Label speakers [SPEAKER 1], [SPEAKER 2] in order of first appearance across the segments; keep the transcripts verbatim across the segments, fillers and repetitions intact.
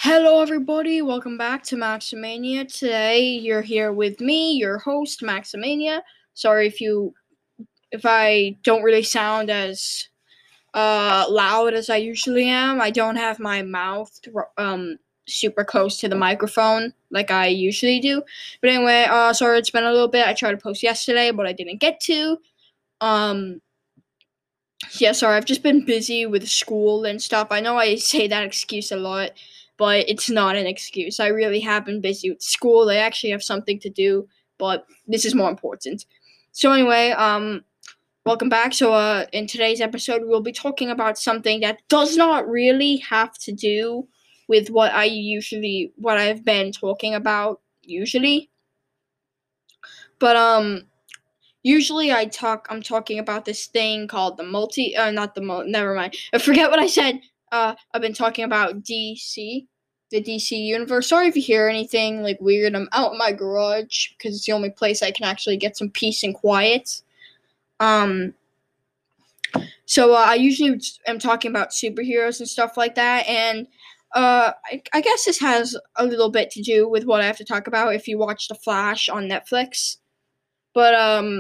[SPEAKER 1] Hello, everybody. Welcome back to Maximania. Today, you're here with me, your host, Maximania. Sorry if you, if I don't really sound as uh, loud as I usually am. I don't have my mouth um super close to the microphone like I usually do. But anyway, uh, sorry it's been a little bit. I tried to post yesterday, but I didn't get to. Um, yeah, sorry. I've just been busy with school and stuff. I know I say that excuse a lot, but it's not an excuse. I really have been busy with school. I actually have something to do, but this is more important. So anyway, um, welcome back. So uh, in today's episode, we'll be talking about something that does not really have to do with what I usually, what I've been talking about usually, but um, usually I talk I'm talking about this thing called the multi uh not the mul- never mind. I forget what I said. Uh I've been talking about D C, the D C universe. Sorry if you hear anything like weird. I'm out in my garage because it's the only place I can actually get some peace and quiet. Um so uh, I usually am talking about superheroes and stuff like that, and uh I, I guess this has a little bit to do with what I have to talk about if you watch The Flash on Netflix. But um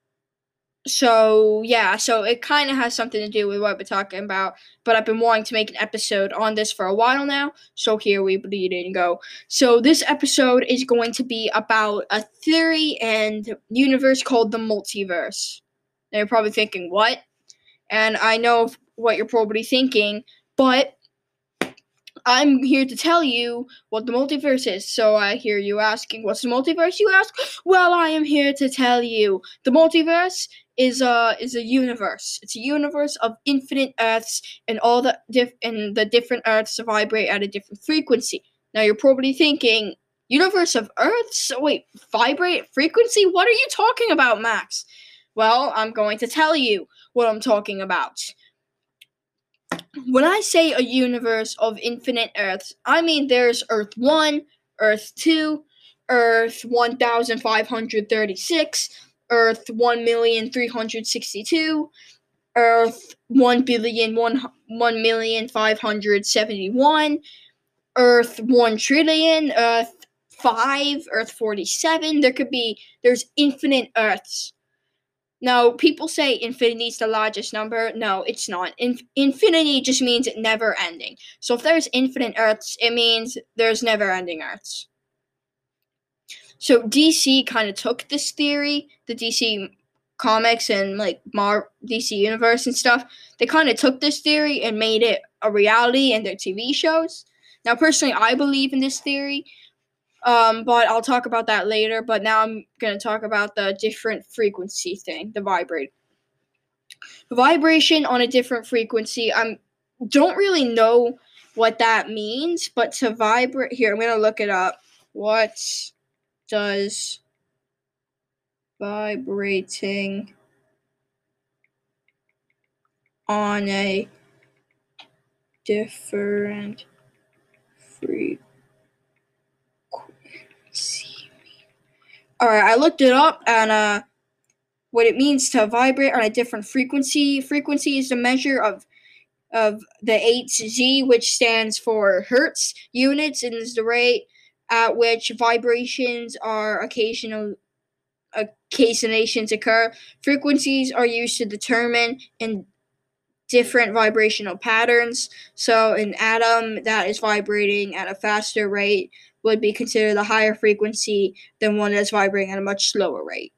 [SPEAKER 1] So yeah, so it kind of has something to do with what we're talking about. But I've been wanting to make an episode on this for a while now, so here we bleed and go. So this episode is going to be about a theory and universe called the multiverse. Now you're probably thinking, what? And I know what you're probably thinking, but I'm here to tell you what the multiverse is. So I hear you asking, what's the multiverse, you ask? Well, I am here to tell you. The multiverse is a is a universe. It's a universe of infinite Earths, and all the diff and the different Earths vibrate at a different frequency. Now you're probably thinking, universe of Earths? Wait, vibrate frequency? What are you talking about, Max? Well, I'm going to tell you what I'm talking about. When I say a universe of infinite Earths, I mean there's Earth one, Earth two, Earth one thousand five hundred thirty-six, Earth one million three hundred sixty-two, Earth one billion one million five hundred seventy-one, Earth one trillion, Earth five, Earth forty-seven. There could be, there's infinite Earths. Now, people say infinity is the largest number. No, it's not. In- infinity just means never ending. So if there's infinite Earths, it means there's never ending Earths. So D C kind of took this theory, the D C comics and like Mar D C universe and stuff. They kind of took this theory and made it a reality in their T V shows. Now, personally, I believe in this theory. Um, but I'll talk about that later. But now I'm going to talk about the different frequency thing, the vibrate. Vibration on a different frequency. I don't really know what that means, but to vibrate, here, I'm going to look it up. What does vibrating on a different frequency mean? Alright, I looked it up, and uh, what it means to vibrate on a different frequency. Frequency is the measure of of the H Z, which stands for hertz units, and is the rate at which vibrations are occasional occasionations occur. Frequencies are used to determine in different vibrational patterns. So an atom that is vibrating at a faster rate would be considered a higher frequency than one that's vibrating at a much slower rate.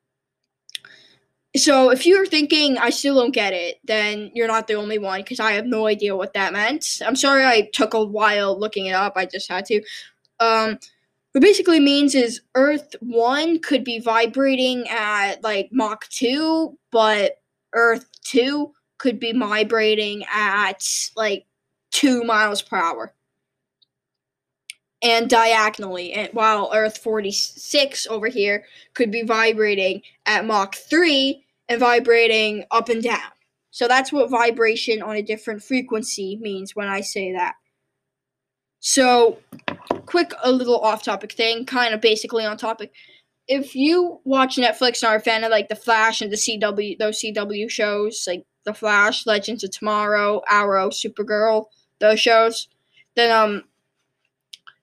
[SPEAKER 1] So if you're thinking I still don't get it, then you're not the only one, because I have no idea what that meant. I'm sorry I took a while looking it up. I just had to. Um, what it basically means is Earth one could be vibrating at like Mach two, but Earth two could be vibrating at like two miles per hour. And diagonally, and while Earth forty-six over here could be vibrating at Mach three and vibrating up and down. So that's what vibration on a different frequency means when I say that. So, quick, a little off-topic thing, kind of basically on topic. If you watch Netflix and are a fan of like The Flash and the C W, those C W shows, like The Flash, Legends of Tomorrow, Arrow, Supergirl, those shows, then um.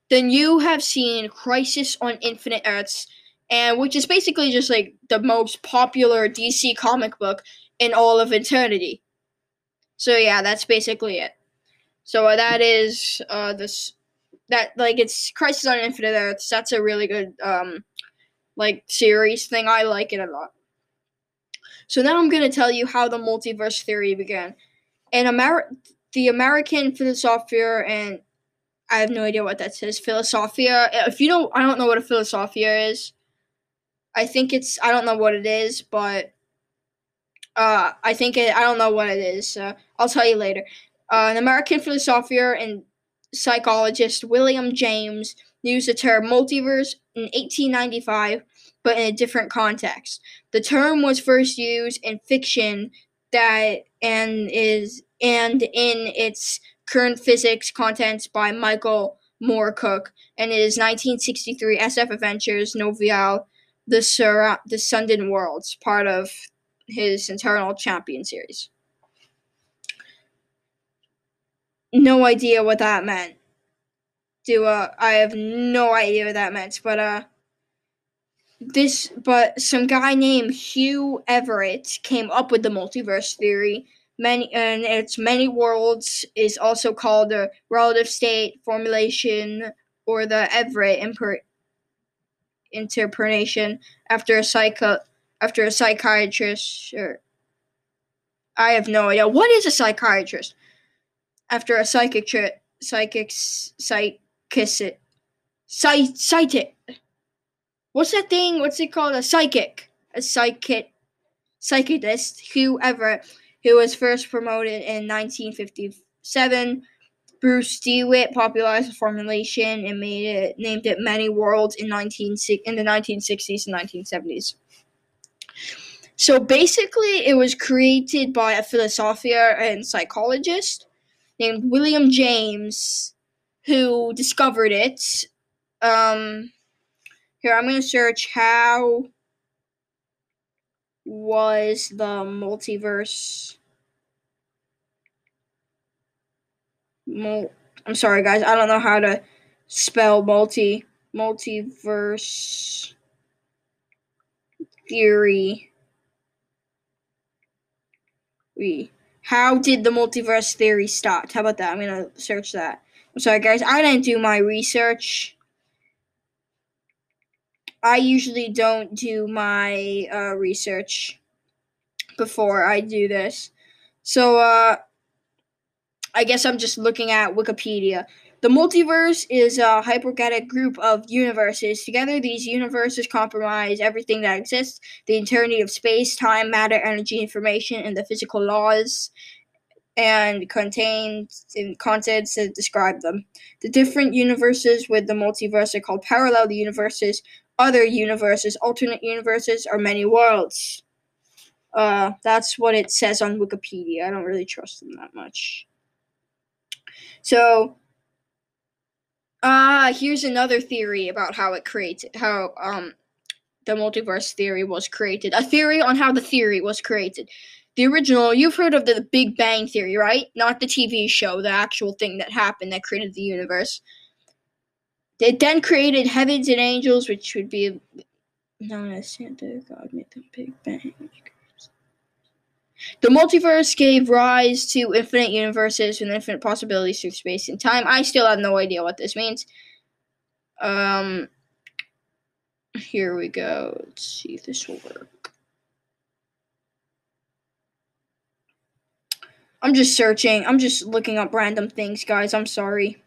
[SPEAKER 1] then you have seen Crisis on Infinite Earths, and which is basically just like the most popular D C comic book in all of eternity. So yeah, that's basically it. So uh, that is uh this that like it's Crisis on Infinite Earths. That's a really good um like series thing. I like it a lot. So now I'm gonna tell you how the multiverse theory began. And Amer- the American Philosopher, and I have no idea what that says. Philosophia. If you don't, I don't know what a philosophia is. I think it's I don't know what it is, but uh, I think it. I don't know what it is. Uh, I'll tell you later. Uh, an American philosopher and psychologist, William James, used the term multiverse in eighteen ninety-five, but in a different context. The term was first used in fiction that and is and in its current physics contents by Michael Moorcock and his nineteen sixty-three S F Adventures novelle, The Sur- The Sundance Worlds, part of his Eternal Champion series. No idea what that meant. Do uh, I have no idea what that meant, but uh, this but some guy named Hugh Everett came up with the multiverse theory. Many and its many worlds is also called the relative state formulation or the Everett imper- interpretation after a psycho after a psychiatrist. Or I have no idea what is a psychiatrist. After a psychic tri- psychic psychic psychic what's that thing? What's it called? A psychic. A psychic psychicist, Hugh Everett, who was first promoted in nineteen fifty-seven. Bruce DeWitt popularized the formulation and made it named it many worlds in nineteen in the nineteen sixties and nineteen seventies. So basically, it was created by a philosopher and psychologist named William James, who discovered it. Um, here, I'm going to search how was the multiverse. Mul- I'm sorry, guys. I don't know how to spell multi multiverse theory. How did the multiverse theory start? How about that? I'm going to search that. I'm sorry, guys. I didn't do my research. I usually don't do my uh, research before I do this. So, uh, I guess I'm just looking at Wikipedia. The multiverse is a hypothetical group of universes. Together, these universes comprise everything that exists, the eternity of space, time, matter, energy, information, and the physical laws, and contain contents that describe them. The different universes with the multiverse are called parallel universes, other universes, alternate universes, or many worlds. Uh, that's what it says on Wikipedia. I don't really trust them that much. So, uh, here's another theory about how it created, how um the multiverse theory was created. A theory on how the theory was created. The original, you've heard of the Big Bang Theory, right? Not the T V show, the actual thing that happened that created the universe. It then created heavens and angels, which would be known as Santa. God made the Big Bang. The multiverse gave rise to infinite universes with infinite possibilities through space and time. I still have no idea what this means. Um, here we go. Let's see if this will work. I'm just searching. I'm just looking up random things, guys. I'm sorry.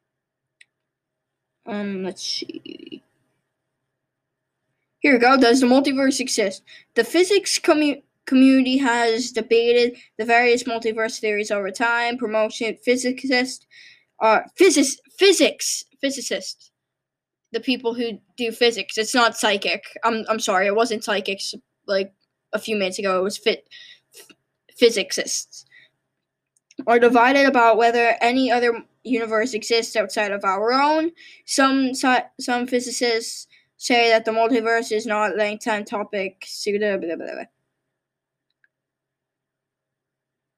[SPEAKER 1] Um, let's see. Here we go. Does the multiverse exist? The physics commu- community has debated the various multiverse theories over time. Promotion physicists, uh, physics, physics, physicists, the people who do physics. It's not psychic. I'm, I'm sorry. It wasn't psychics like a few minutes ago. It was fit, physicists. Are divided about whether any other universe exists outside of our own. Some some physicists say that the multiverse is not a lifetime topic.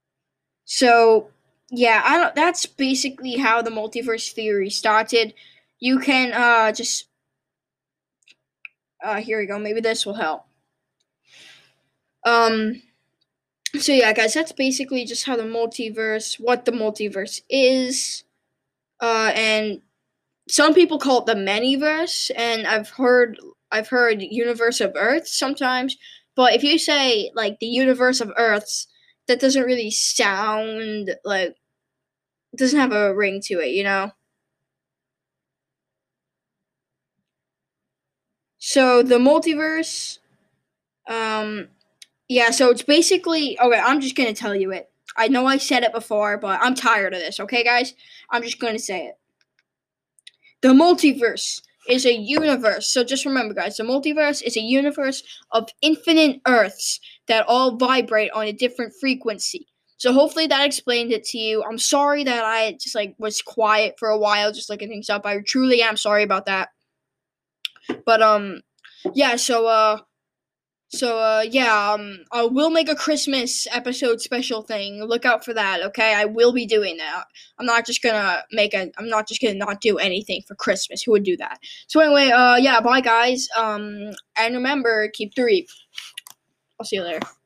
[SPEAKER 1] So, yeah, I don't. That's basically how the multiverse theory started. you can uh just uh here we go. Maybe this will help. Um so yeah, guys, that's basically just how the multiverse, what the multiverse is. Uh and some people call it the manyverse, and I've heard I've heard universe of Earths sometimes. But if you say like the universe of Earths, that doesn't really sound like, it doesn't have a ring to it, you know? So the multiverse, um, yeah, so it's basically, okay, I'm just gonna tell you it. I know I said it before, but I'm tired of this, okay, guys? I'm just gonna say it. The multiverse is a universe. So just remember, guys, the multiverse is a universe of infinite Earths that all vibrate on a different frequency. So hopefully that explained it to you. I'm sorry that I just like was quiet for a while, just looking things up. I truly am sorry about that. But um, yeah. So uh, so uh, yeah. Um, I will make a Christmas episode special thing. Look out for that. Okay, I will be doing that. I'm not just gonna make a. I'm not just gonna not do anything for Christmas. Who would do that? So anyway, uh, yeah. Bye, guys. Um, and remember, keep the reap. I'll see you later.